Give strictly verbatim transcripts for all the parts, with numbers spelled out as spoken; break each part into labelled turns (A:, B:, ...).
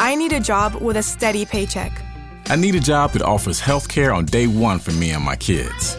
A: I need a job with a steady paycheck.
B: I need a job that offers health care on day one for me and my kids.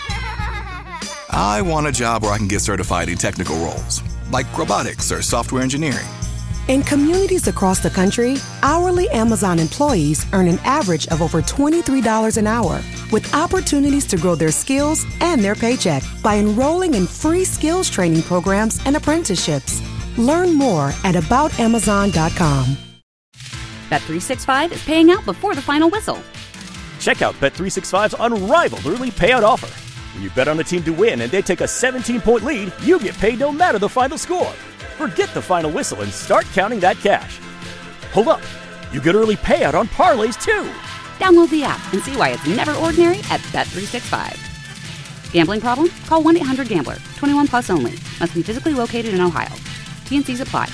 C: I want a job where I can get certified in technical roles, like robotics or software engineering.
D: In communities across the country, hourly Amazon employees earn an average of over twenty-three dollars an hour, with opportunities to grow their skills and their paycheck by enrolling in free skills training programs and apprenticeships. Learn more at about amazon dot com.
E: Bet three sixty-five is paying out before the final whistle.
F: Check out Bet three sixty-five's unrivaled early payout offer. When you bet on a team to win and they take a seventeen-point lead, you get paid no matter the final score. Forget the final whistle and start counting that cash. Hold up. You get early payout on parlays, too.
E: Download the app and see why it's never ordinary at Bet three sixty-five. Gambling problem? Call one eight hundred gambler. twenty-one plus only. Must be physically located in Ohio. T and C's apply.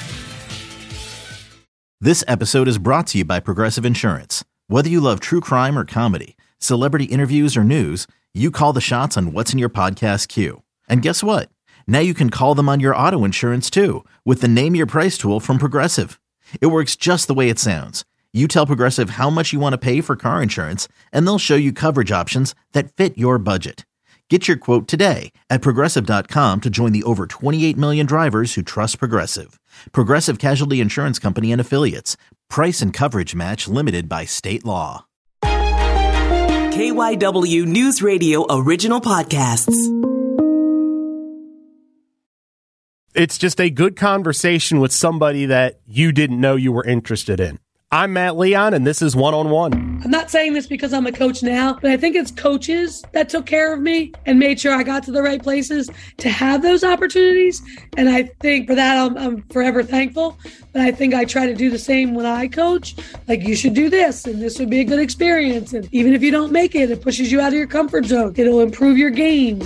G: This episode is brought to you by Progressive Insurance. Whether you love true crime or comedy, celebrity interviews or news, you call the shots on what's in your podcast queue. And guess what? Now you can call them on your auto insurance too with the Name Your Price tool from Progressive. It works just the way it sounds. You tell Progressive how much you want to pay for car insurance, and they'll show you coverage options that fit your budget. Get your quote today at Progressive dot com to join the over twenty-eight million drivers who trust Progressive. Progressive Casualty Insurance Company and Affiliates. Price and coverage match limited by state law.
H: K Y W News Radio original podcasts.
I: It's just a good conversation with somebody that you didn't know you were interested in. I'm Matt Leon, and this is One on One.
J: I'm not saying this because I'm a coach now, but I think it's coaches that took care of me and made sure I got to the right places to have those opportunities. And I think for that, I'm, I'm forever thankful. But I think I try to do the same when I coach. Like, you should do this, and this would be a good experience. And even if you don't make it, it pushes you out of your comfort zone. It'll improve your game.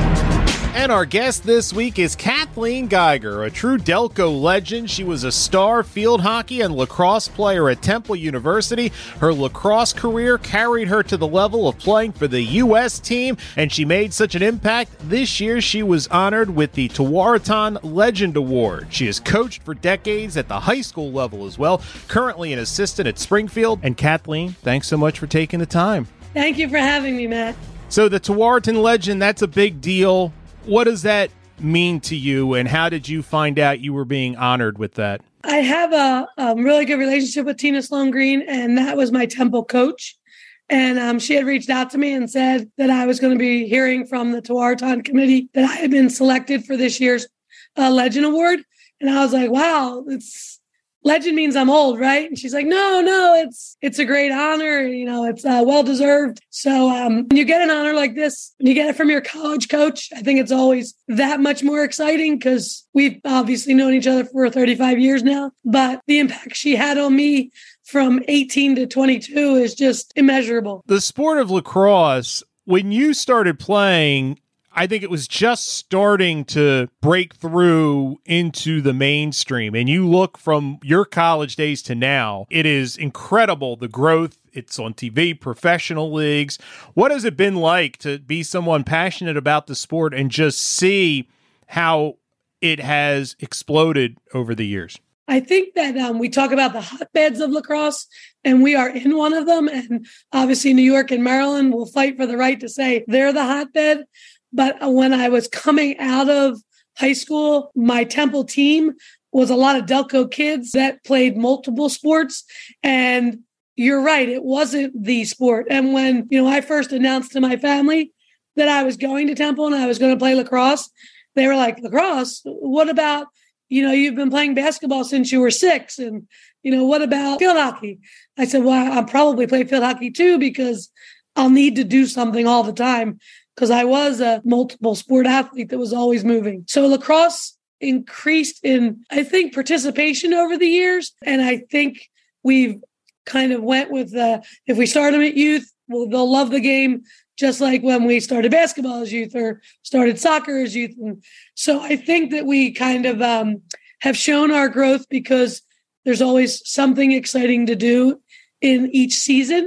I: And our guest this week is Kathleen Geiger, a true Delco legend. She was a star field hockey and lacrosse player at Temple University. Her lacrosse career carried her to the level of playing for the U S team, and she made such an impact. This year, she was honored with the Tewaaraton Legend Award. She has coached for decades at the high school level as well, currently an assistant at Springfield. And Kathleen, thanks so much for taking the time.
J: Thank you for having me, Matt.
I: So the Tewaaraton Legend, that's a big deal. What does that mean to you, and how did you find out you were being honored with that?
J: I have a, a really good relationship with Tina Sloan Green, and that was my Temple coach. And um, she had reached out to me and said that I was going to be hearing from the Tewaaraton committee that I had been selected for this year's uh, Legend Award. And I was like, wow, it's legend means I'm old, right? And she's like, no, no, it's it's a great honor. You know, it's uh, well-deserved. So um, when you get an honor like this, and you get it from your college coach, I think it's always that much more exciting because we've obviously known each other for thirty-five years now. But the impact she had on me from eighteen to twenty-two is just immeasurable.
I: The sport of lacrosse, when you started playing, I think it was just starting to break through into the mainstream. And you look from your college days to now, it is incredible, the growth. It's on T V, professional leagues. What has it been like to be someone passionate about the sport and just see how it has exploded over the years?
J: I think that um, we talk about the hotbeds of lacrosse, and we are in one of them. And obviously New York and Maryland will fight for the right to say they're the hotbed. But when I was coming out of high school, my Temple team was a lot of Delco kids that played multiple sports. And you're right, it wasn't the sport. And when, you know, I first announced to my family that I was going to Temple and I was going to play lacrosse, they were like, lacrosse? What about, you know, you've been playing basketball since you were six. And, you know, what about field hockey? I said, well, I'll probably play field hockey too, because I'll need to do something all the time. Because I was a multiple sport athlete that was always moving. So lacrosse increased in, I think, participation over the years. And I think we've kind of went with, uh, if we start them at youth, well, they'll love the game, just like when we started basketball as youth or started soccer as youth. And so I think that we kind of um, have shown our growth because there's always something exciting to do in each season.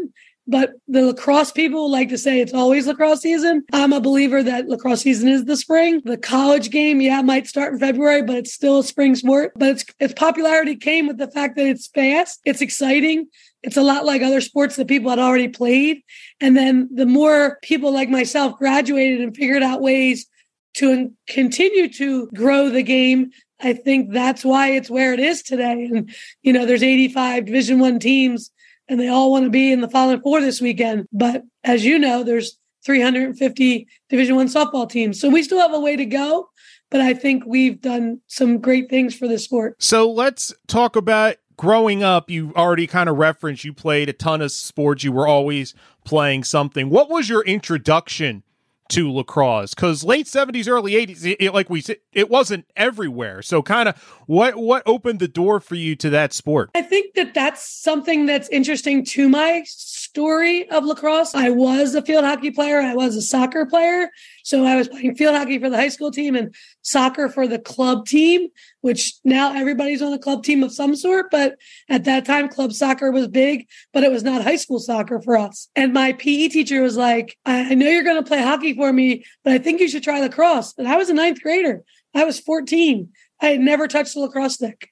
J: But the lacrosse people like to say it's always lacrosse season. I'm a believer that lacrosse season is the spring. The college game, yeah, might start in February, but it's still a spring sport. But its its popularity came with the fact that it's fast, it's exciting. It's a lot like other sports that people had already played. And then the more people like myself graduated and figured out ways to continue to grow the game, I think that's why it's where it is today. And, you know, there's eighty-five Division One teams, and they all want to be in the Final Four this weekend. But as you know, there's three hundred fifty Division One softball teams. So we still have a way to go, but I think we've done some great things for the sport.
I: So let's talk about growing up. You already kind of referenced you played a ton of sports. You were always playing something. What was your introduction to lacrosse? Because late seventies, early eighties, it, it, like we said, it wasn't everywhere. So kind of what what opened the door for you to that sport?
J: I think that that's something that's interesting to my story of lacrosse. I was a field hockey player. I was a soccer player. So I was playing field hockey for the high school team and soccer for the club team, which now everybody's on a club team of some sort. But at that time, club soccer was big, but it was not high school soccer for us. And my P E teacher was like, I know you're going to play hockey for me, but I think you should try lacrosse. And I was a ninth grader. I was fourteen. I had never touched a lacrosse stick.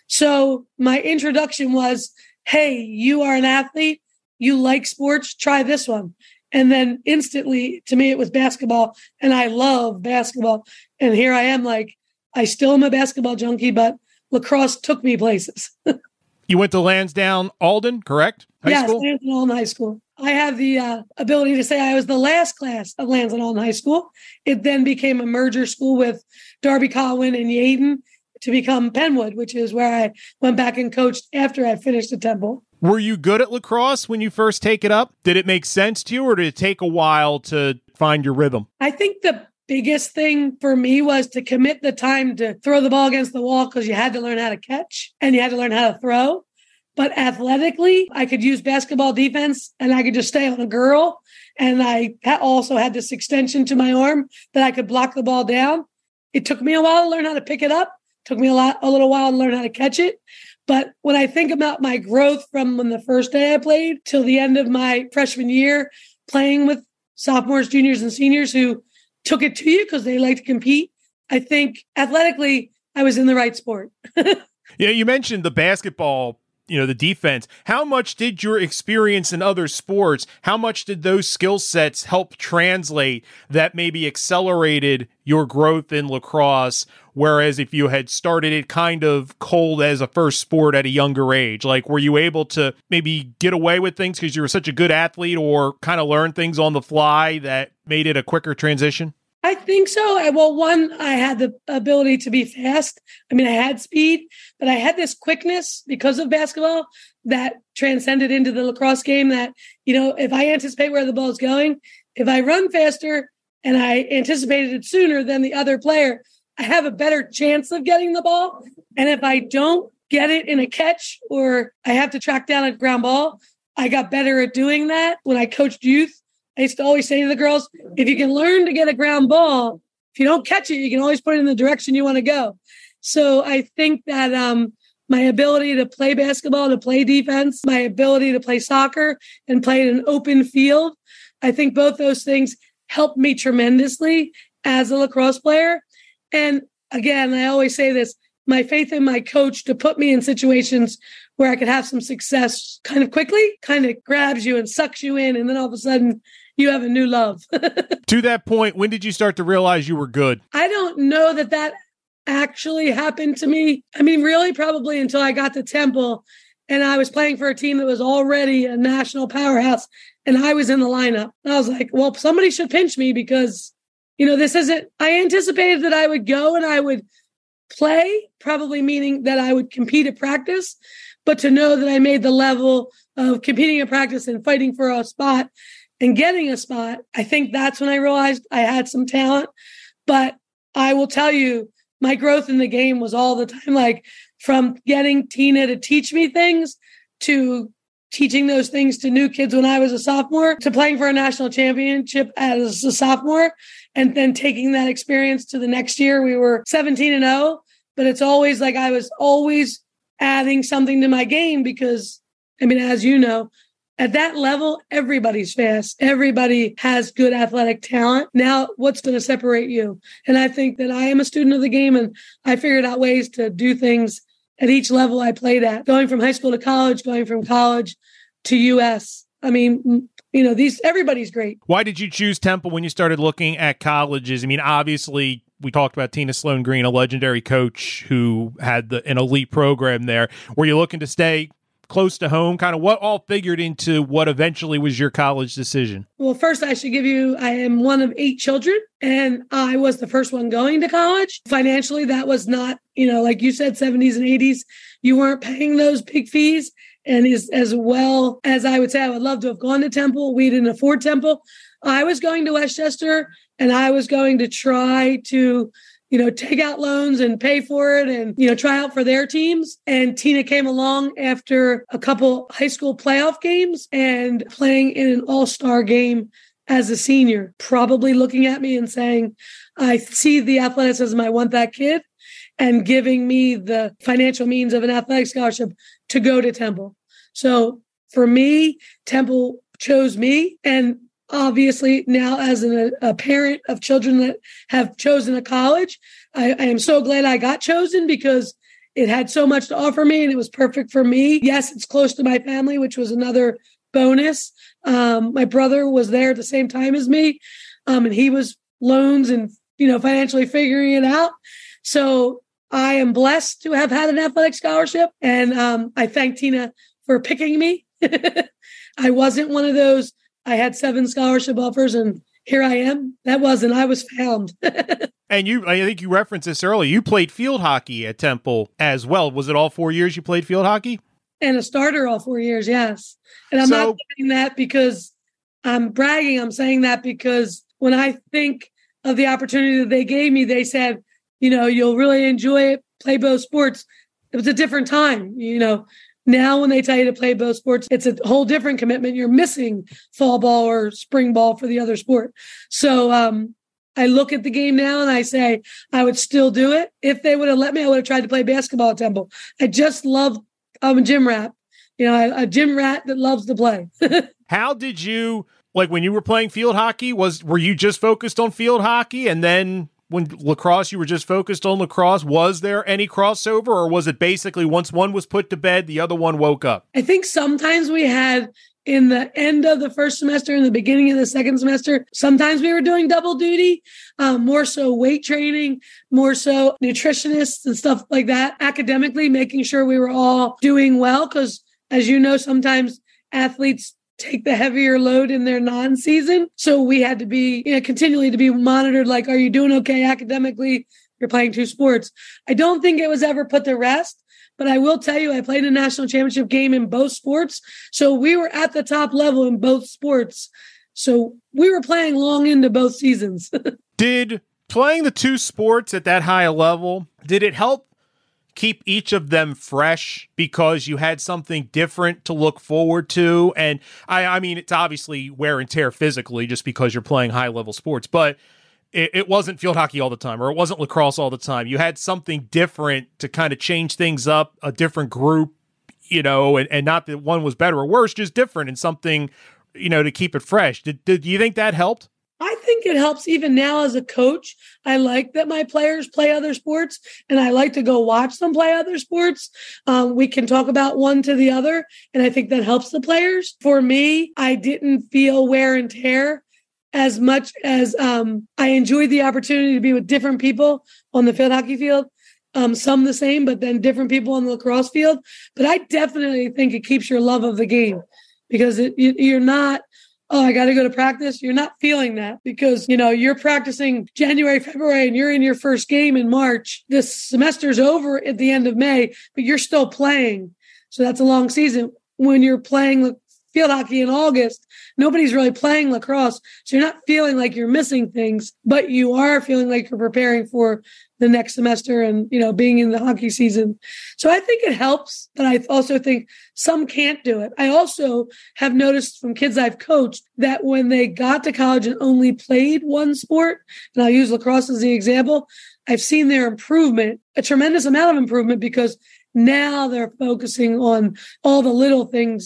J: So my introduction was, hey, you are an athlete. You like sports. Try this one. And then instantly, to me, it was basketball. And I love basketball. And here I am, like, I still am a basketball junkie, but lacrosse took me places.
I: You went to Lansdowne Alden, correct? High
J: yes,
I: school?
J: Lansdowne Alden High School. I have the uh, ability to say I was the last class of Lansdowne Alden High School. It then became a merger school with Darby Colwyn and Yeadon to become Penwood, which is where I went back and coached after I finished at Temple.
I: Were you good at lacrosse when you first take it up? Did it make sense to you, or did it take a while to find your rhythm?
J: I think the biggest thing for me was to commit the time to throw the ball against the wall, because you had to learn how to catch and you had to learn how to throw. But athletically, I could use basketball defense and I could just stay on a girl. And I also had this extension to my arm that I could block the ball down. It took me a while to learn how to pick it up. It took me a lot, a little while to learn how to catch it. But when I think about my growth from when the first day I played till the end of my freshman year, playing with sophomores, juniors, and seniors who took it to you because they like to compete, I think athletically, I was in the right sport.
I: Yeah, you mentioned the basketball, you know, the defense. How much did your experience in other sports, how much did those skill sets help translate that maybe accelerated your growth in lacrosse? Whereas if you had started it kind of cold as a first sport at a younger age, like were you able to maybe get away with things because you were such a good athlete, or kind of learn things on the fly that made it a quicker transition?
J: I think so. I, well, one, I had the ability to be fast. I mean, I had speed, but I had this quickness because of basketball that transcended into the lacrosse game that, you know, if I anticipate where the ball is going, if I run faster and I anticipated it sooner than the other player, I have a better chance of getting the ball. And if I don't get it in a catch, or I have to track down a ground ball, I got better at doing that. When I coached youth, I used to always say to the girls, if you can learn to get a ground ball, if you don't catch it, you can always put it in the direction you want to go. So I think that um, my ability to play basketball, to play defense, my ability to play soccer and play in an open field, I think both those things helped me tremendously as a lacrosse player. And again, I always say this, my faith in my coach to put me in situations where I could have some success kind of quickly, kind of grabs you and sucks you in. And then all of a sudden you have a new love.
I: To that point, when did you start to realize you were good?
J: I don't know that that actually happened to me. I mean, really probably until I got to Temple and I was playing for a team that was already a national powerhouse and I was in the lineup. And I was like, well, somebody should pinch me because, you know, this isn't, I anticipated that I would go and I would play, probably meaning that I would compete at practice, but to know that I made the level of competing at practice and fighting for a spot and getting a spot, I think that's when I realized I had some talent. But I will tell you, my growth in the game was all the time, like from getting Tina to teach me things to teaching those things to new kids when I was a sophomore, to playing for a national championship as a sophomore, and then taking that experience to the next year. We were seventeen and oh, but it's always like I was always adding something to my game because, I mean, as you know, at that level, everybody's fast. Everybody has good athletic talent. Now, what's going to separate you? And I think that I am a student of the game, and I figured out ways to do things at each level I played at, going from high school to college, going from college to U S. I mean, you know, these everybody's great.
I: Why did you choose Temple when you started looking at colleges? I mean, obviously, we talked about Tina Sloan Green, a legendary coach who had the, an elite program there. Were you looking to stay close to home? Kind of what all figured into what eventually was your college decision?
J: Well, first I should give you, I am one of eight children, and I was the first one going to college. Financially, that was not, you know, like you said, seventies and eighties, you weren't paying those big fees. And as, as well as I would say, I would love to have gone to Temple. We didn't afford Temple. I was going to Westchester, and I was going to try to, you know, take out loans and pay for it and, you know, try out for their teams. And Tina came along after a couple high school playoff games and playing in an all-star game as a senior, probably looking at me and saying, I see the athleticism, I want that kid, and giving me the financial means of an athletic scholarship to go to Temple. So for me, Temple chose me. And obviously now as an, a parent of children that have chosen a college, I, I am so glad I got chosen because it had so much to offer me and it was perfect for me. Yes, it's close to my family, which was another bonus. Um, my brother was there at the same time as me, um, and he was loans and, you know, financially figuring it out. So I am blessed to have had an athletic scholarship, and um, I thank Tina for picking me. I wasn't one of those, I had seven scholarship offers and here I am. That wasn't, I was found.
I: And you, I think you referenced this earlier, you played field hockey at Temple as well. Was it all four years you played field hockey?
J: And a starter all four years, yes. And I'm so, not saying that because I'm bragging. I'm saying that because when I think of the opportunity that they gave me, they said, you know, you'll really enjoy it, play both sports. It was a different time, you know. Now when they tell you to play both sports, it's a whole different commitment. You're missing fall ball or spring ball for the other sport. So um, I look at the game now and I say, I would still do it. If they would have let me, I would have tried to play basketball at Temple. I just love, I'm a gym rat. You know, a gym rat that loves to play.
I: How did you, like when you were playing field hockey, was were you just focused on field hockey and then when lacrosse, you were just focused on lacrosse? Was there any crossover, or was it basically once one was put to bed, the other one woke up?
J: I think sometimes we had in the end of the first semester and the beginning of the second semester, sometimes we were doing double duty, um, more so weight training, more so nutritionists and stuff like that, academically, making sure we were all doing well. Because as you know, sometimes athletes take the heavier load in their non-season. So we had to be, you know, continually to be monitored. Like, are you doing okay academically? You're playing two sports. I don't think it was ever put to rest, but I will tell you, I played a national championship game in both sports. So we were at the top level in both sports. So we were playing long into both seasons.
I: Did playing the two sports at that high a level, did it help keep each of them fresh because you had something different to look forward to? And I, I mean, it's obviously wear and tear physically just because you're playing high level sports, but it, it wasn't field hockey all the time, or it wasn't lacrosse all the time. You had something different to kind of change things up, a different group, you know, and, and not that one was better or worse, just different and something, you know, to keep it fresh. Did, did you think that helped?
J: I think it helps even now as a coach. I like that my players play other sports, and I like to go watch them play other sports. Um, we can talk about one to the other, and I think that helps the players. For me, I didn't feel wear and tear as much as um, I enjoyed the opportunity to be with different people on the field hockey field. Um, some the same, but then different people on the lacrosse field. But I definitely think it keeps your love of the game because it, you, you're not, oh, I got to go to practice. You're not feeling that because, you know, you're practicing January, February, and you're in your first game in March. This semester's over at the end of May, but you're still playing. So that's a long season. When you're playing field hockey in August, nobody's really playing lacrosse. So you're not feeling like you're missing things, but you are feeling like you're preparing for the next semester and, you know, being in the hockey season. So I think it helps, but I also think some can't do it. I also have noticed from kids I've coached that when they got to college and only played one sport, and I'll use lacrosse as the example, I've seen their improvement, a tremendous amount of improvement, because now they're focusing on all the little things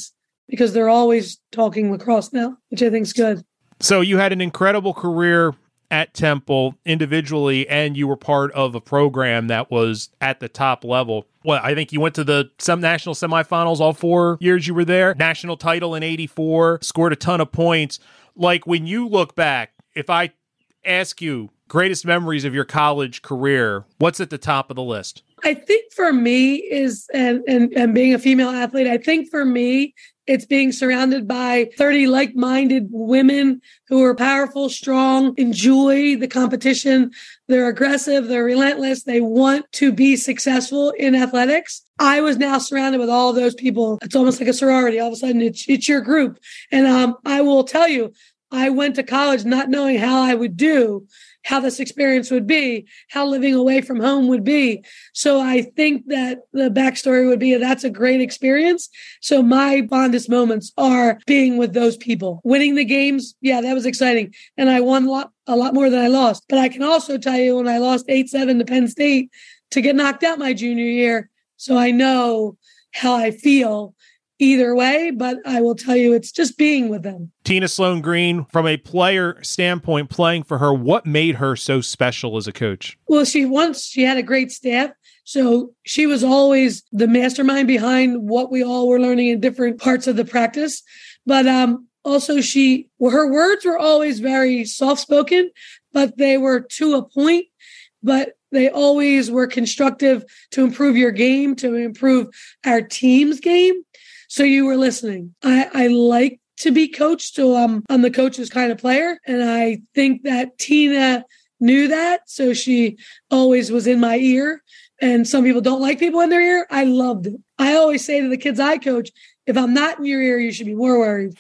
J: because they're always talking lacrosse now, which I think is good.
I: So you had an incredible career at Temple individually, and you were part of a program that was at the top level. Well, I think you went to the some national semifinals all four years you were there. National title in eighty-four, scored a ton of points. Like, when you look back, if I ask you greatest memories of your college career, what's at the top of the list?
J: I think for me is, and, and, and being a female athlete, I think for me, it's being surrounded by thirty like-minded women who are powerful, strong, enjoy the competition. They're aggressive. They're relentless. They want to be successful in athletics. I was now surrounded with all those people. It's almost like a sorority. All of a sudden, it's, it's your group. And um, I will tell you, I went to college not knowing how I would do, how this experience would be, how living away from home would be. So I think that the backstory would be that's a great experience. So my fondest moments are being with those people. Winning the games, yeah, that was exciting. And I won a lot, a lot more than I lost. But I can also tell you when I lost eight seven to Penn State to get knocked out my junior year. So I know how I feel either way, but I will tell you, it's just being with them.
I: Tina Sloan Green, from a player standpoint, playing for her, what made her so special as a coach?
J: Well, she once, she had a great staff. So she was always the mastermind behind what we all were learning in different parts of the practice. But um, also she, well, her words were always very soft-spoken, but they were to a point, but they always were constructive to improve your game, to improve our team's game. So you were listening. I, I like to be coached, so I'm, I'm the coach's kind of player. And I think that Tina knew that, so she always was in my ear. And some people don't like people in their ear. I loved it. I always say to the kids I coach, if I'm not in your ear, you should be more worried.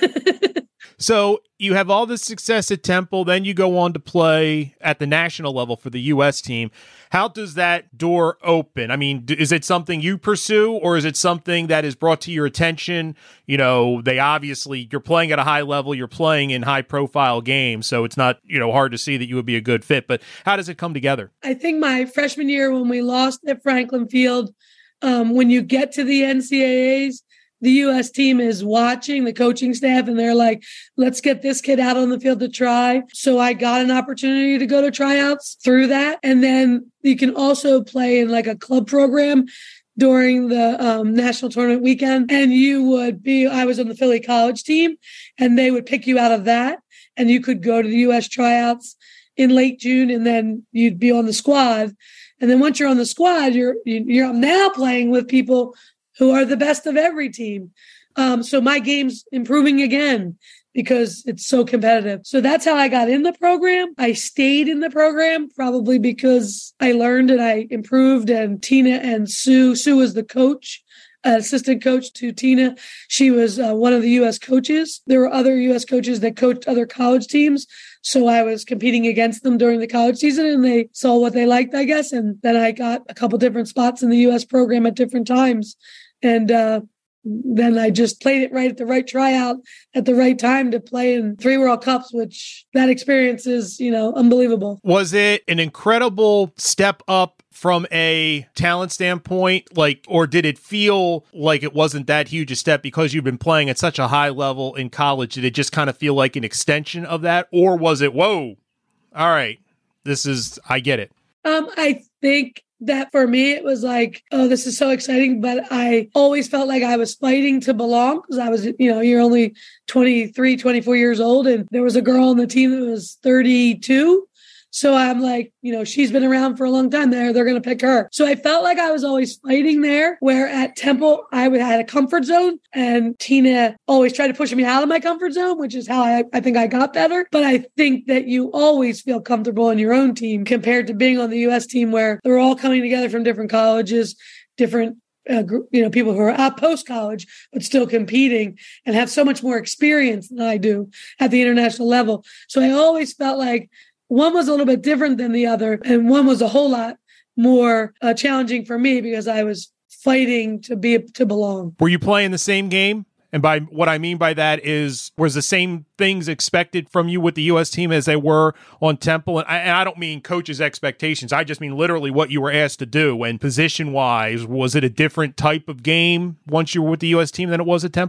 I: So you have all this success at Temple, then you go on to play at the national level for the U S team. How does that door open? I mean, is it something you pursue, or is it something that is brought to your attention? You know, they obviously, you're playing at a high level, you're playing in high profile games, so it's not, you know, hard to see that you would be a good fit, but how does it come together?
J: I think my freshman year when we lost at Franklin Field, um, when you get to the N C double A's, the U S team is watching the coaching staff and they're like, let's get this kid out on the field to try. So I got an opportunity to go to tryouts through that. And then you can also play in like a club program during the um, national tournament weekend. And you would be, I was on the Philly college team, and they would pick you out of that. And you could go to the U S tryouts in late June, and then you'd be on the squad. And then once you're on the squad, you're, you're now playing with people who are the best of every team. Um, so my game's improving again because it's so competitive. So that's how I got in the program. I stayed in the program probably because I learned and I improved. And Tina and Sue, Sue was the coach, uh, assistant coach to Tina. She was uh, one of the U S coaches. There were other U S coaches that coached other college teams. So I was competing against them during the college season, and they saw what they liked, I guess. And then I got a couple different spots in the U S program at different times. And uh, then I just played it right at the right tryout at the right time to play in three World Cups, which that experience is, you know, unbelievable.
I: Was it an incredible step up from a talent standpoint? Like, or did it feel like it wasn't that huge a step because you've been playing at such a high level in college? Did it just kind of feel like an extension of that? Or was it, whoa, all right, this is, I get it.
J: Um, I think that for me, it was like, oh, this is so exciting. But I always felt like I was fighting to belong because I was, you know, you're only twenty-three, twenty-four years old. And there was a girl on the team that was thirty-two. So I'm like, you know, she's been around for a long time there. They're going to pick her. So I felt like I was always fighting there, where at Temple, I would had a comfort zone, and Tina always tried to push me out of my comfort zone, which is how I, I think I got better. But I think that you always feel comfortable in your own team compared to being on the U S team, where they're all coming together from different colleges, different Uh, you know, people who are out post-college, but still competing and have so much more experience than I do at the international level. So I always felt like one was a little bit different than the other, and one was a whole lot more uh, challenging for me because I was fighting to be to belong.
I: Were you playing the same game? And by what I mean by that is, was the same things expected from you with the U S team as they were on Temple? And I, and I don't mean coaches' expectations. I just mean literally what you were asked to do. And position-wise, was it a different type of game once you were with the U S team than it was at Temple?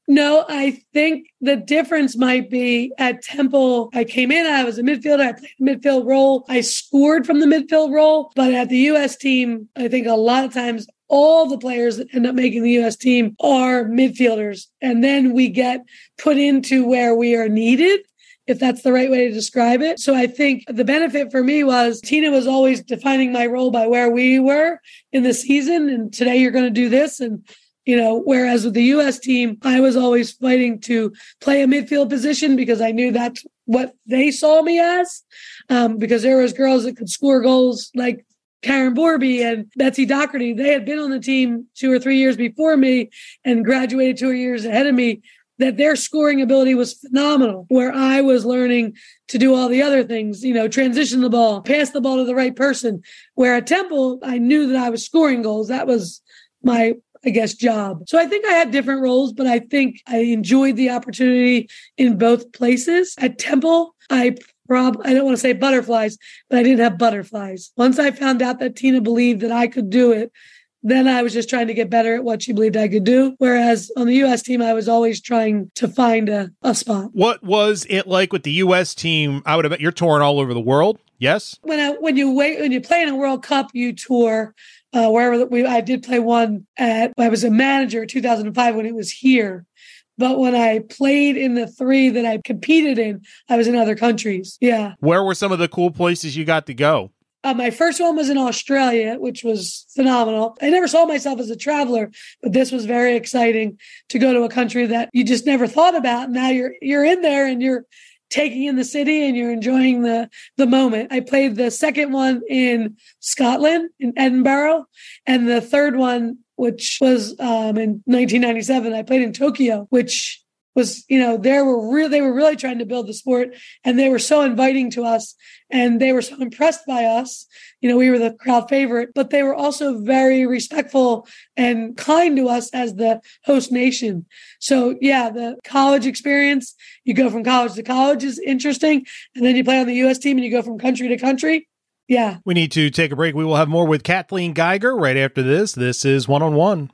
J: No, I think the difference might be at Temple, I came in, I was a midfielder, I played a midfield role. I scored from the midfield role, but at the U S team, I think a lot of times all the players that end up making the U S team are midfielders. And then we get put into where we are needed, if that's the right way to describe it. So I think the benefit for me was Tina was always defining my role by where we were in the season. And today you're going to do this. And, you know, whereas with the U S team, I was always fighting to play a midfield position because I knew that's what they saw me as, um, because there was girls that could score goals like Karen Borby and Betsy Doherty. They had been on the team two or three years before me and graduated two years ahead of me, that their scoring ability was phenomenal, where I was learning to do all the other things, you know, transition the ball, pass the ball to the right person, where at Temple, I knew that I was scoring goals. That was my, I guess, job. So I think I had different roles, but I think I enjoyed the opportunity in both places. At Temple, I Rob, I don't want to say butterflies, but I didn't have butterflies. Once I found out that Tina believed that I could do it, then I was just trying to get better at what she believed I could do. Whereas on the U S team, I was always trying to find a, a spot.
I: What was it like with the U S team? I would have bet you're touring all over the world. Yes.
J: When I, when you wait, when you play in a World Cup, you tour uh, wherever we, I did play one at, I was a manager in two thousand five when it was here. But when I played in the three that I competed in, I was in other countries. Yeah.
I: Where were some of the cool places you got to go?
J: Uh, my first one was in Australia, which was phenomenal. I never saw myself as a traveler, but this was very exciting to go to a country that you just never thought about. Now you're you're in there and you're taking in the city and you're enjoying the, the moment. I played the second one in Scotland, in Edinburgh, and the third one, which was um, in nineteen ninety-seven, I played in Tokyo, which was, you know, they were really, they were really trying to build the sport, and they were so inviting to us, and they were so impressed by us. You know, we were the crowd favorite, but they were also very respectful and kind to us as the host nation. So yeah, the college experience, you go from college to college is interesting. And then you play on the U S team and you go from country to country. Yeah.
I: We need to take a break. We will have more with Kathleen Geiger right after this. This is One on One.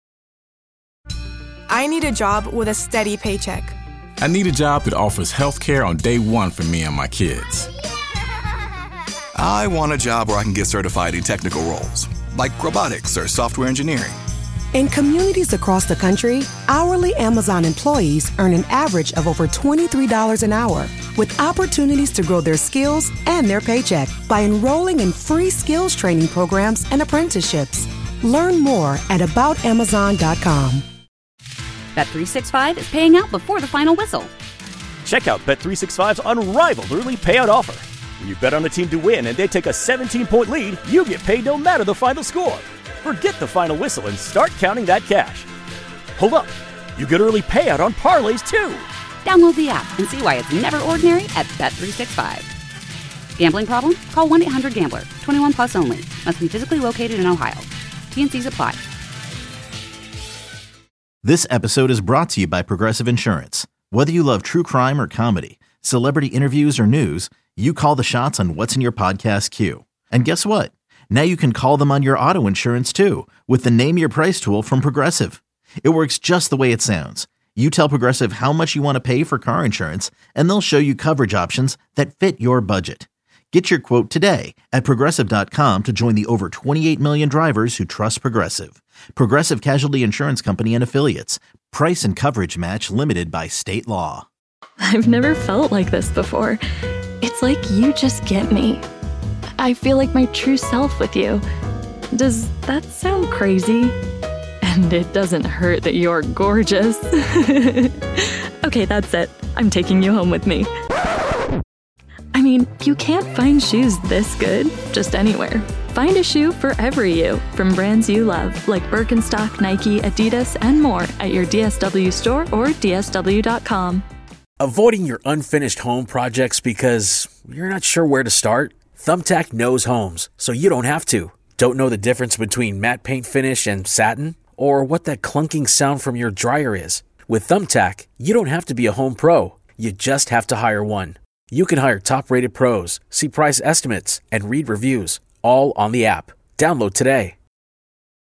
A: I need a job with a steady paycheck.
B: I need a job that offers health care on day one for me and my kids.
C: I want a job where I can get certified in technical roles, like robotics or software engineering.
D: In communities across the country, hourly Amazon employees earn an average of over twenty-three dollars an hour, with opportunities to grow their skills and their paycheck by enrolling in free skills training programs and apprenticeships. Learn more at about amazon dot com.
E: Bet three sixty-five is paying out before the final whistle.
F: Check out Bet three sixty-five's unrivaled early payout offer. When you bet on the team to win and they take a seventeen-point lead, you get paid no matter the final score. Forget the final whistle and start counting that cash. Hold up. You get early payout on parlays, too.
E: Download the app and see why it's never ordinary at Bet three sixty-five. Gambling problem? Call one eight hundred gambler. twenty-one plus only. Must be physically located in Ohio. T N Cs apply.
G: This episode is brought to you by Progressive Insurance. Whether you love true crime or comedy, celebrity interviews or news, you call the shots on what's in your podcast queue. And guess what? Now you can call them on your auto insurance too with the Name Your Price tool from Progressive. It works just the way it sounds. You tell Progressive how much you want to pay for car insurance, and they'll show you coverage options that fit your budget. Get your quote today at Progressive dot com to join the over twenty-eight million drivers who trust Progressive. Progressive Casualty Insurance Company and Affiliates. Price and coverage match limited by state law.
K: I've never felt like this before. It's like you just get me. I feel like my true self with you. Does that sound crazy? And it doesn't hurt that you're gorgeous. Okay, that's it. I'm taking you home with me. I mean, you can't find shoes this good just anywhere. Find a shoe for every you from brands you love, like Birkenstock, Nike, Adidas, and more at your D S W store or D S W dot com.
L: Avoiding your unfinished home projects because you're not sure where to start? Thumbtack knows homes, so you don't have to. Don't know the difference between matte paint finish and satin? Or what that clunking sound from your dryer is? With Thumbtack, you don't have to be a home pro. You just have to hire one. You can hire top-rated pros, see price estimates, and read reviews, all on the app. Download today.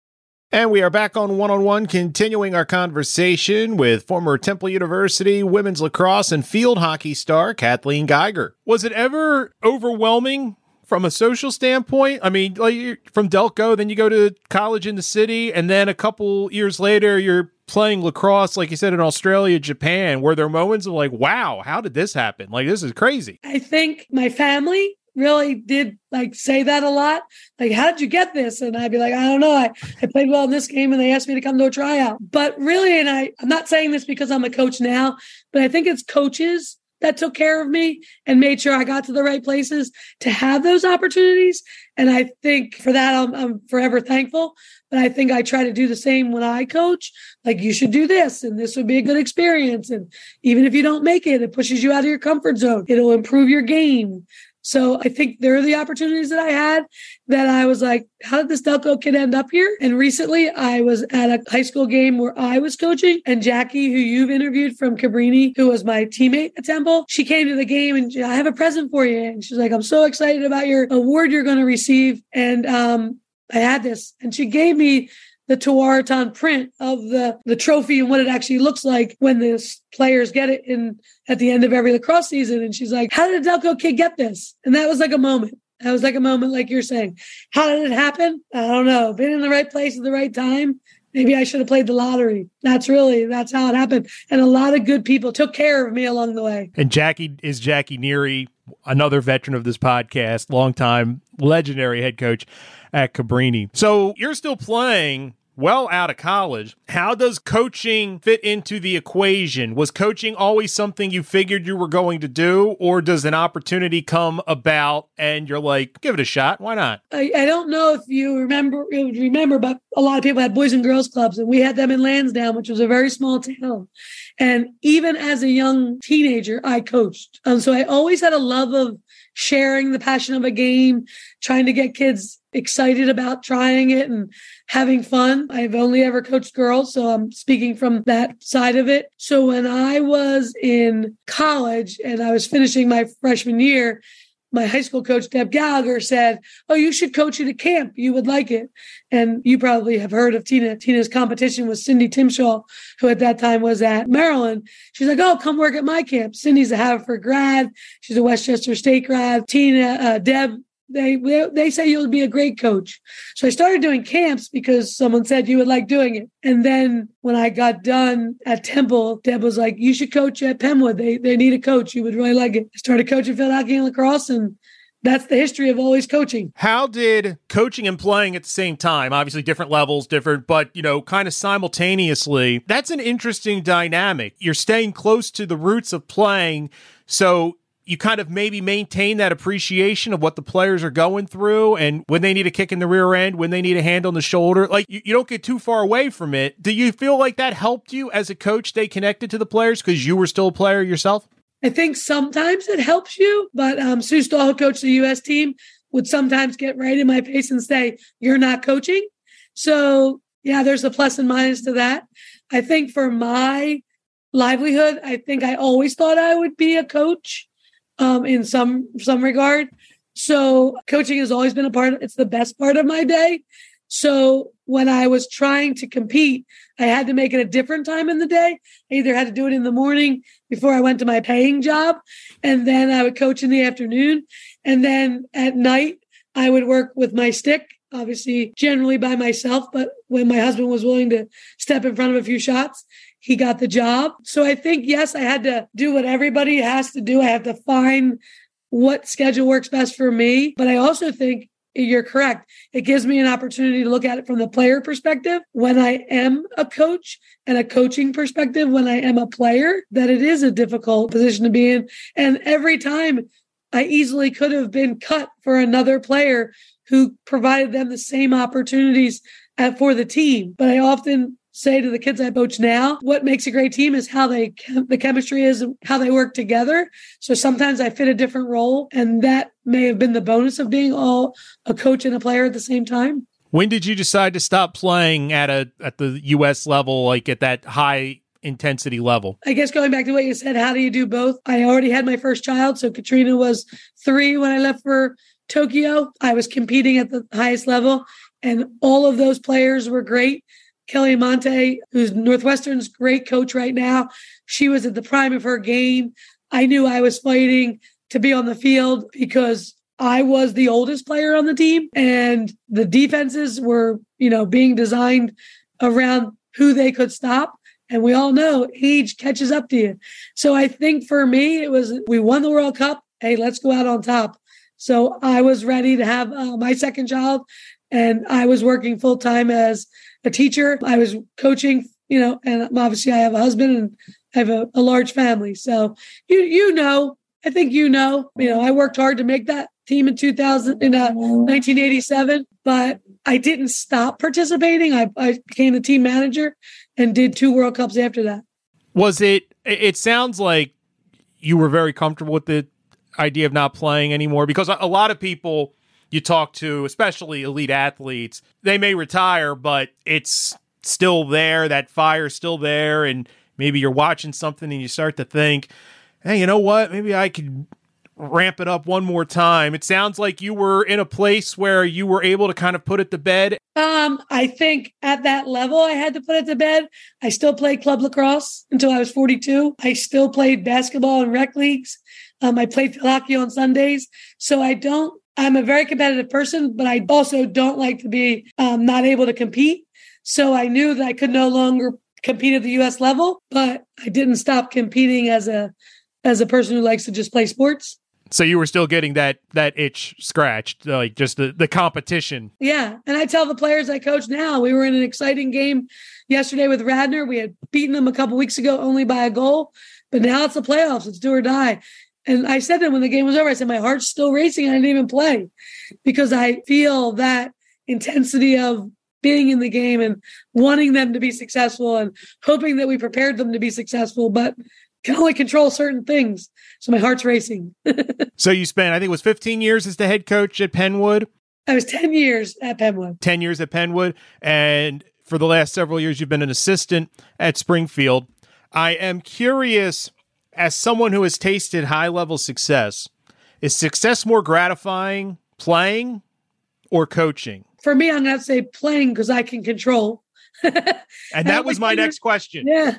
I: And we are back on One-on-One, continuing our conversation with former Temple University women's lacrosse and field hockey star Kathleen Geiger. Was it ever overwhelming from a social standpoint? I mean, like you're from Delco, then you go to college in the city, and then a couple years later, you're playing lacrosse, like you said, in Australia, Japan. Were there moments of like, wow, how did this happen? Like, this is crazy.
J: I think my family really did like say that a lot. Like, how did you get this? And I'd be like, I don't know. I, I played well in this game and they asked me to come to a tryout. But really, and I, I'm not saying this because I'm a coach now, but I think it's coaches that took care of me and made sure I got to the right places to have those opportunities. And I think for that, I'm, I'm forever thankful. But I think I try to do the same when I coach. Like, you should do this, and this would be a good experience. And even if you don't make it, it pushes you out of your comfort zone. It'll improve your game. So I think there are the opportunities that I had that I was like, how did this Delco kid end up here? And recently I was at a high school game where I was coaching, and Jackie, who you've interviewed from Cabrini, who was my teammate at Temple, she came to the game and I have a present for you. And she's like, I'm so excited about your award you're going to receive. And um, I had this, and she gave me the Tewaaraton print of the, the trophy and what it actually looks like when the players get it in at the end of every lacrosse season. And she's like, how did a Delco kid get this? And that was like a moment. That was like a moment, like you're saying. How did it happen? I don't know. Been in the right place at the right time. Maybe I should have played the lottery. That's really, that's how it happened. And a lot of good people took care of me along the way.
I: And Jackie is Jackie Neary, another veteran of this podcast, longtime legendary head coach at Cabrini. So you're still playing well out of college. How does coaching fit into the equation? Was coaching always something you figured you were going to do, or does an opportunity come about and you're like, give it a shot? Why not?
J: I, I don't know if you remember, you remember, but a lot of people had boys and girls clubs, and we had them in Lansdowne, which was a very small town. And even as a young teenager, I coached. Um, so I always had a love of sharing the passion of a game, trying to get kids excited about trying it and having fun. I've only ever coached girls, so I'm speaking from that side of it. So when I was in college and I was finishing my freshman year, my high school coach, Deb Gallagher, said, oh, you should coach at a camp. You would like it. And you probably have heard of Tina. Tina's competition was Cindy Timshaw, who at that time was at Maryland. She's like, oh, come work at my camp. Cindy's a Haverford grad. She's a Westchester State grad. Tina, uh, Deb, They they say you'll be a great coach. So I started doing camps because someone said you would like doing it. And then when I got done at Temple, Deb was like, you should coach at Penwood. They they need a coach. You would really like it. I started coaching field hockey and lacrosse, and that's the history of always coaching.
I: How did coaching and playing at the same time, obviously different levels, different, but, you know, kind of simultaneously, that's an interesting dynamic. You're staying close to the roots of playing, so you kind of maybe maintain that appreciation of what the players are going through and when they need a kick in the rear end, when they need a hand on the shoulder. Like, you, you don't get too far away from it. Do you feel like that helped you as a coach stay connected to the players because you were still a player yourself?
J: I think sometimes it helps you, but um, Sue Stahl, who coached the U S team, would sometimes get right in my face and say, you're not coaching. So, yeah, there's a plus and minus to that. I think for my livelihood, I think I always thought I would be a coach. Um, in some some regard. So coaching has always been a part of, it's the best part of my day. So when I was trying to compete, I had to make it a different time in the day. I either had to do it in the morning before I went to my paying job, and then I would coach in the afternoon. And then at night, I would work with my stick, obviously generally by myself, but when my husband was willing to step in front of a few shots, he got the job. So I think, yes, I had to do what everybody has to do. I have to find what schedule works best for me. But I also think you're correct. It gives me an opportunity to look at it from the player perspective when I am a coach, and a coaching perspective when I am a player, that it is a difficult position to be in. And every time I easily could have been cut for another player who provided them the same opportunities at, for the team. But I often say to the kids I coach now, what makes a great team is how they, the chemistry is, how they work together. So sometimes I fit a different role, and that may have been the bonus of being all a coach and a player at the same time.
I: When did you decide to stop playing at a at the U S level, like at that high intensity level?
J: I guess going back to what you said, how do you do both? I already had my first child. So Katrina was three when I left for Tokyo. I was competing at the highest level. And all of those players were great. Kelly Monte, who's Northwestern's great coach right now, she was at the prime of her game. I knew I was fighting to be on the field because I was the oldest player on the team, and the defenses were, you know, being designed around who they could stop. And we all know age catches up to you. So I think for me, it was, we won the World Cup. Hey, let's go out on top. So I was ready to have uh, my second child, and I was working full time as a teacher. I was coaching, you know, and obviously I have a husband and I have a, a large family. So you, you know, I think, you know, you know, I worked hard to make that team in two thousand, in uh, nineteen eighty-seven, but I didn't stop participating. I, I became the team manager and did two World Cups after that.
I: Was it, it sounds like you were very comfortable with the idea of not playing anymore, because a lot of people you talk to, especially elite athletes, they may retire, but it's still there. That fire's still there. And maybe you're watching something and you start to think, hey, you know what? Maybe I could ramp it up one more time. It sounds like you were in a place where you were able to kind of put it to bed.
J: Um, I think at that level, I had to put it to bed. I still played club lacrosse until I was forty-two. I still played basketball in rec leagues. Um, I played field hockey on Sundays. So I don't, I'm a very competitive person, but I also don't like to be um, not able to compete. So I knew that I could no longer compete at the U S level, but I didn't stop competing as a, as a person who likes to just play sports.
I: So you were still getting that that itch scratched, like just the, the competition.
J: Yeah. And I tell the players I coach now, we were in an exciting game yesterday with Radnor. We had beaten them a couple weeks ago only by a goal, but now it's the playoffs. It's do or die. And I said that when the game was over, I said, my heart's still racing. I didn't even play because I feel that intensity of being in the game and wanting them to be successful and hoping that we prepared them to be successful, but can only control certain things. So my heart's racing.
I: So you spent, I think it was fifteen years as the head coach at Penwood.
J: I was ten years at Penwood.
I: ten years at Penwood. And for the last several years, you've been an assistant at Springfield. I am curious, as someone who has tasted high-level success, is success more gratifying playing or coaching?
J: For me, I'm going to say playing because I can control.
I: And that was my next question.
J: Yeah.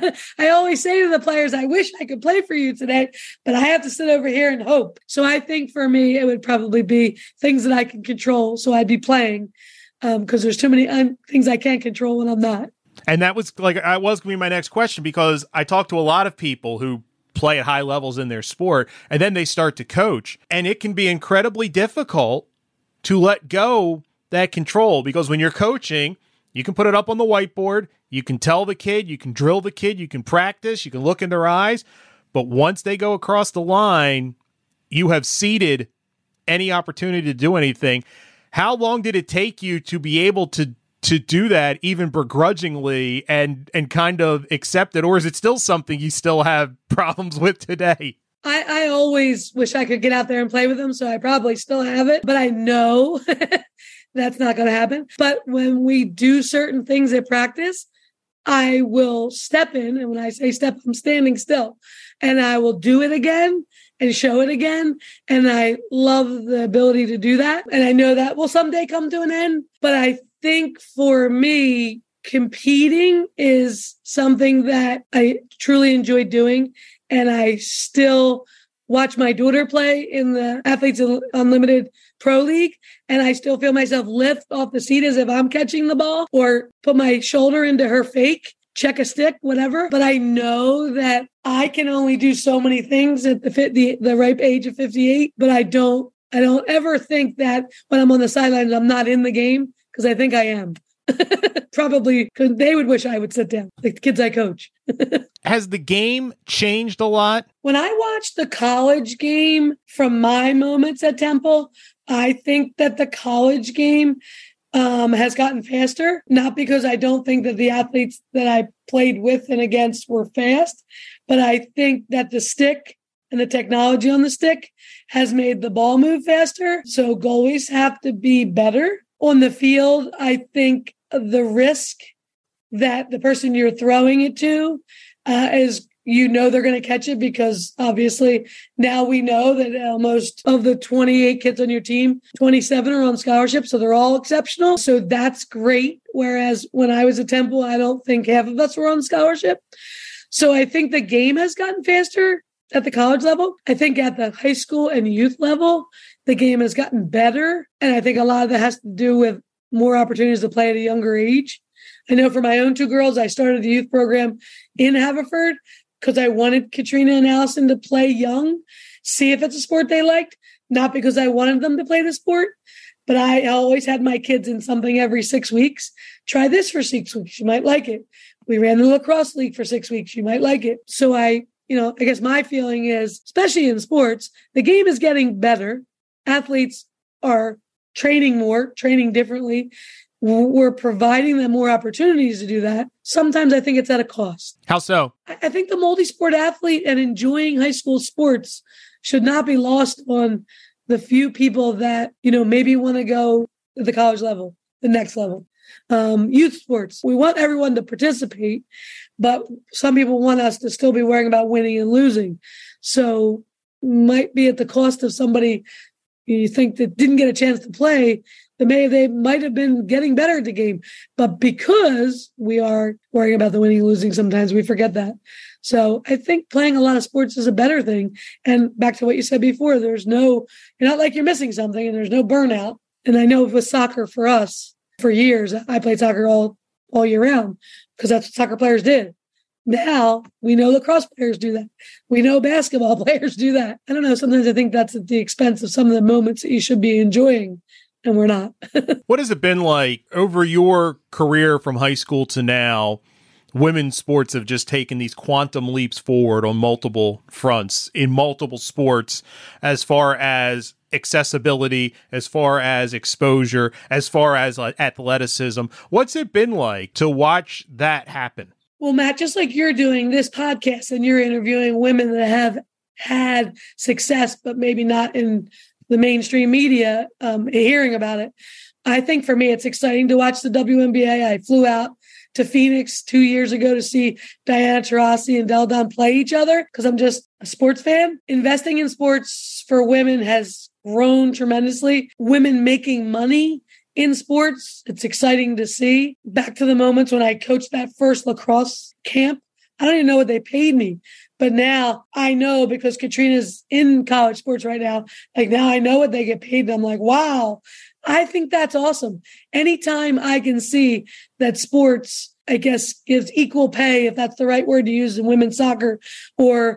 J: I always say to the players, I wish I could play for you today, but I have to sit over here and hope. So I think for me, it would probably be things that I can control. So I'd be playing because um, there's too many un- things I can't control when I'm not.
I: And that was like, I was going to be my next question, because I talk to a lot of people who play at high levels in their sport, and then they start to coach, and it can be incredibly difficult to let go that control, because when you're coaching, you can put it up on the whiteboard, you can tell the kid, you can drill the kid, you can practice, you can look in their eyes, but once they go across the line, you have ceded any opportunity to do anything. How long did it take you to be able to to do that, even begrudgingly, and and kind of accept it? Or is it still something you still have problems with today?
J: I, I always wish I could get out there and play with them, so I probably still have it, but I know that's not going to happen. But when we do certain things at practice, I will step in, and when I say step, I'm standing still, and I will do it again and show it again. And I love the ability to do that. And I know that will someday come to an end, but I think for me, competing is something that I truly enjoy doing. And I still watch my daughter play in the Athletes Unlimited Pro League, and I still feel myself lift off the seat as if I'm catching the ball, or put my shoulder into her fake, check a stick, whatever. But I know that I can only do so many things at the fit, the, the ripe age of fifty-eight, but I don't, I don't ever think that when I'm on the sidelines, I'm not in the game, because I think I am. Probably because they would wish I would sit down, like the kids I coach.
I: Has the game changed a lot?
J: When I watch the college game from my moments at Temple, I think that the college game um, has gotten faster, not because I don't think that the athletes that I played with and against were fast, but I think that the stick and the technology on the stick has made the ball move faster. So goalies have to be better. On the field, I think the risk that the person you're throwing it to uh, is you know they're going to catch it because obviously now we know that almost of the twenty-eight kids on your team, twenty-seven are on scholarship, so they're all exceptional. So that's great. Whereas when I was at Temple, I don't think half of us were on scholarship. So I think the game has gotten faster at the college level. I think at the high school and youth level, the game has gotten better. And I think a lot of that has to do with more opportunities to play at a younger age. I know for my own two girls, I started the youth program in Haverford because I wanted Katrina and Allison to play young, see if it's a sport they liked, not because I wanted them to play the sport, but I always had my kids in something every six weeks. Try this for six weeks. You might like it. We ran the lacrosse league for six weeks. You might like it. So I, you know, I guess my feeling is, especially in sports, the game is getting better. Athletes are training more, training differently. We're providing them more opportunities to do that. Sometimes I think it's at a cost.
I: How so?
J: I think the multi-sport athlete and enjoying high school sports should not be lost on the few people that, you know, maybe want to go to the college level, the next level. Um, youth sports, we want everyone to participate, but some people want us to still be worrying about winning and losing. So might be at the cost of somebody you think that didn't get a chance to play. They may they might have been getting better at the game, but because we are worrying about the winning and losing, sometimes we forget that. So I think playing a lot of sports is a better thing. And back to what you said before, there's no, you're not like you're missing something and there's no burnout. And I know with soccer for us, for years, I played soccer all, all year round because that's what soccer players did. Now we know lacrosse players do that. We know basketball players do that. I don't know. Sometimes I think that's at the expense of some of the moments that you should be enjoying. And we're not.
I: What has it been like over your career from high school to now? Women's sports have just taken these quantum leaps forward on multiple fronts in multiple sports, as far as accessibility, as far as exposure, as far as uh, athleticism. What's it been like to watch that happen?
J: Well, Matt, just like you're doing this podcast and you're interviewing women that have had success, but maybe not in the mainstream media, um, hearing about it. I think for me, it's exciting to watch the W N B A. I flew out to Phoenix two years ago to see Diana Taurasi and Delle Donne play each other because I'm just a sports fan. Investing in sports for women has grown tremendously. Women making money in sports, it's exciting to see. Back to the moments when I coached that first lacrosse camp. I don't even know what they paid me. But now I know because Katrina's in college sports right now. Like now I know what they get paid. And I'm like, wow, I think that's awesome. Anytime I can see that sports, I guess, gives equal pay, if that's the right word to use in women's soccer, or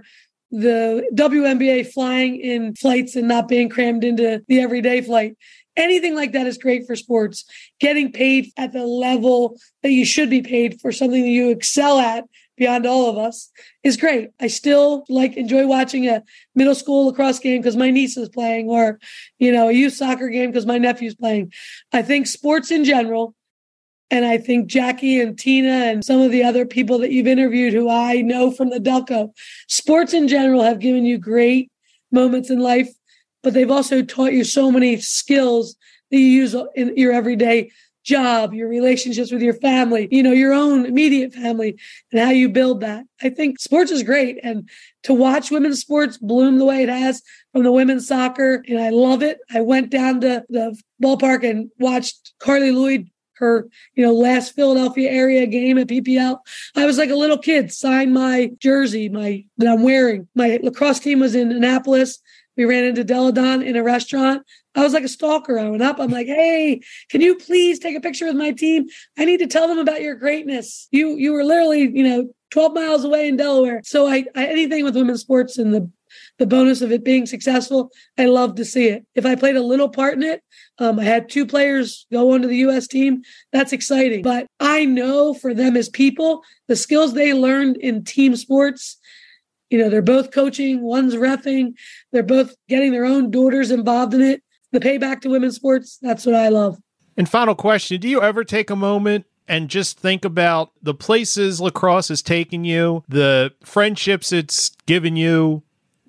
J: the W N B A flying in flights and not being crammed into the everyday flight. Anything like that is great for sports. Getting paid at the level that you should be paid for something that you excel at beyond all of us is great. I still like enjoy watching a middle school lacrosse game because my niece is playing, or, you know, a youth soccer game because my nephew's playing. I think sports in general, and I think Jackie and Tina and some of the other people that you've interviewed who I know from the Delco, sports in general have given you great moments in life, but they've also taught you so many skills that you use in your everyday job, your relationships with your family, you know, your own immediate family, and how you build that. I think sports is great. And to watch women's sports bloom the way it has from the women's soccer, and I love it. I went down to the ballpark and watched Carly Lloyd, her, you know, last Philadelphia area game at P P L. I was like a little kid, signed my jersey, my that I'm wearing. My lacrosse team was in Annapolis. We ran into Delle Donne in a restaurant. I was like a stalker. I went up. I'm like, hey, can you please take a picture with my team? I need to tell them about your greatness. You you were literally, you know, twelve miles away in Delaware. So I, I anything with women's sports and the the bonus of it being successful, I love to see it. If I played a little part in it, um, I had two players go onto the U S team. That's exciting. But I know for them as people, the skills they learned in team sports, you know, they're both coaching, one's reffing, they're both getting their own daughters involved in it. The payback to women's sports, that's what I love.
I: And final question, do you ever take a moment and just think about the places lacrosse has taken you, the friendships it's given you,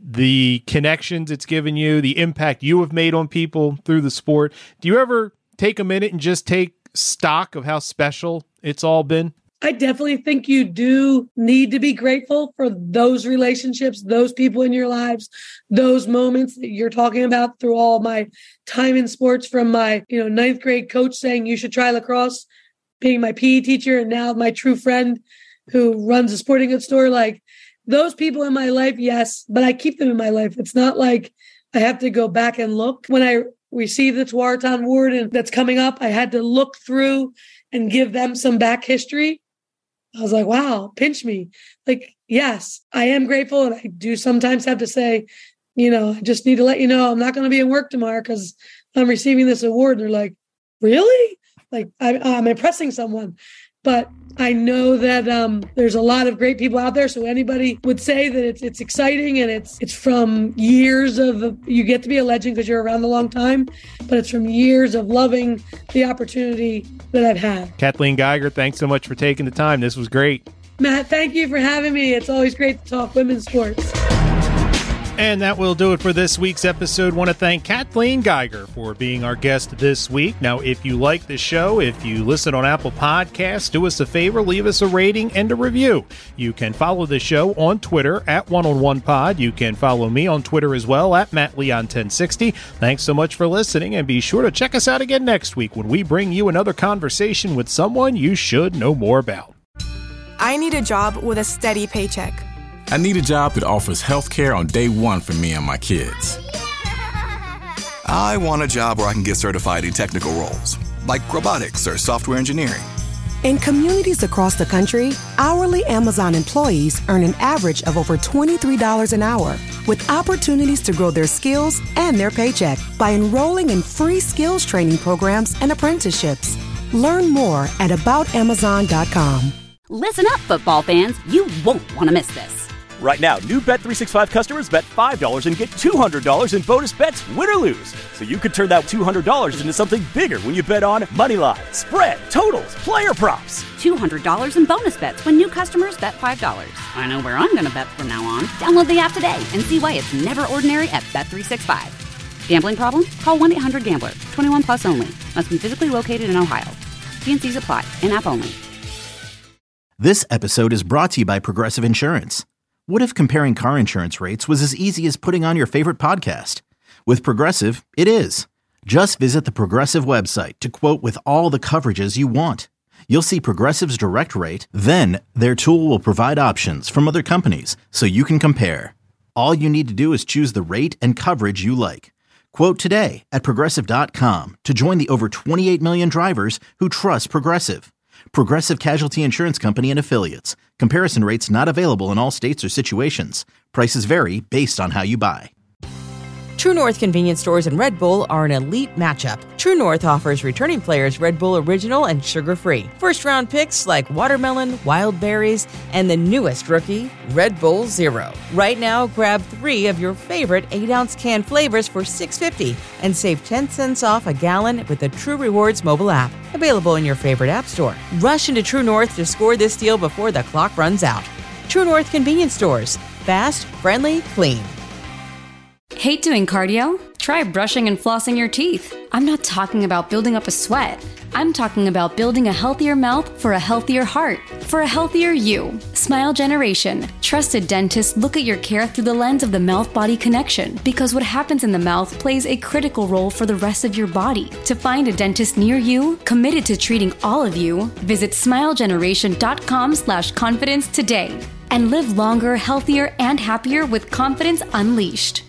I: the connections it's given you, the impact you have made on people through the sport? Do you ever take a minute and just take stock of how special it's all been?
J: I definitely think you do need to be grateful for those relationships, those people in your lives, those moments that you're talking about through all my time in sports, from my, you know, ninth grade coach saying you should try lacrosse, being my P E teacher, and now my true friend who runs a sporting goods store. Like, those people in my life, yes, but I keep them in my life. It's not like I have to go back and look. When I received the Tewaaraton Award and that's coming up, I had to look through and give them some back history. I was like, wow, pinch me. Like, yes, I am grateful. And I do sometimes have to say, you know, I just need to let you know I'm not going to be in work tomorrow because I'm receiving this award. They're like, really? Like, I, I'm impressing someone. But I know that um, there's a lot of great people out there. So anybody would say that it's it's exciting, and it's it's from years of, you get to be a legend because you're around a long time, but it's from years of loving the opportunity that I've had.
I: Kathleen Geiger, thanks so much for taking the time. This was great.
J: Matt, thank you for having me. It's always great to talk women's sports.
I: And that will do it for this week's episode. Want to thank Kathleen Geiger for being our guest this week. Now, if you like the show, if you listen on Apple Podcasts, do us a favor, leave us a rating and a review. You can follow the show on Twitter at one on one pod. You can follow me on Twitter as well at Matt Leon ten sixty. Thanks so much for listening, and be sure to check us out again next week when we bring you another conversation with someone you should know more about.
A: I need a job with a steady paycheck.
B: I need a job that offers health care on day one for me and my kids.
C: I want a job where I can get certified in technical roles, like robotics or software engineering.
D: In communities across the country, hourly Amazon employees earn an average of over twenty-three dollars an hour, with opportunities to grow their skills and their paycheck by enrolling in free skills training programs and apprenticeships. Learn more at about amazon dot com.
E: Listen up, football fans. You won't want to miss this.
F: Right now, new Bet three sixty-five customers bet five dollars and get two hundred dollars in bonus bets, win or lose. So you could turn that two hundred dollars into something bigger when you bet on moneyline, spread, totals, player props.
E: two hundred dollars in bonus bets when new customers bet five dollars. I know where I'm going to bet from now on. Download the app today and see why it's never ordinary at Bet three sixty-five. Gambling problem? Call one eight hundred gambler. twenty-one plus only. Must be physically located in Ohio. T and C's apply. In-app only.
G: This episode is brought to you by Progressive Insurance. What if comparing car insurance rates was as easy as putting on your favorite podcast? With Progressive, it is. Just visit the Progressive website to quote with all the coverages you want. You'll see Progressive's direct rate, then their tool will provide options from other companies so you can compare. All you need to do is choose the rate and coverage you like. Quote today at progressive dot com to join the over twenty-eight million drivers who trust Progressive. Progressive Casualty Insurance Company and Affiliates. Comparison rates not available in all states or situations. Prices vary based on how you buy.
M: True North convenience stores and Red Bull are an elite matchup. True North offers returning players Red Bull Original and sugar-free. First-round picks like watermelon, wild berries, and the newest rookie, Red Bull Zero. Right now, grab three of your favorite eight ounce can flavors for six dollars and fifty cents and save ten cents off a gallon with the True Rewards mobile app. Available in your favorite app store. Rush into True North to score this deal before the clock runs out. True North convenience stores. Fast, friendly, clean.
N: Hate doing cardio? Try brushing and flossing your teeth. I'm not talking about building up a sweat. I'm talking about building a healthier mouth for a healthier heart, for a healthier you. Smile Generation. Trusted dentists look at your care through the lens of the mouth-body connection, because what happens in the mouth plays a critical role for the rest of your body. To find a dentist near you, committed to treating all of you, visit smile generation dot com slash confidence today and live longer, healthier, and happier with confidence unleashed.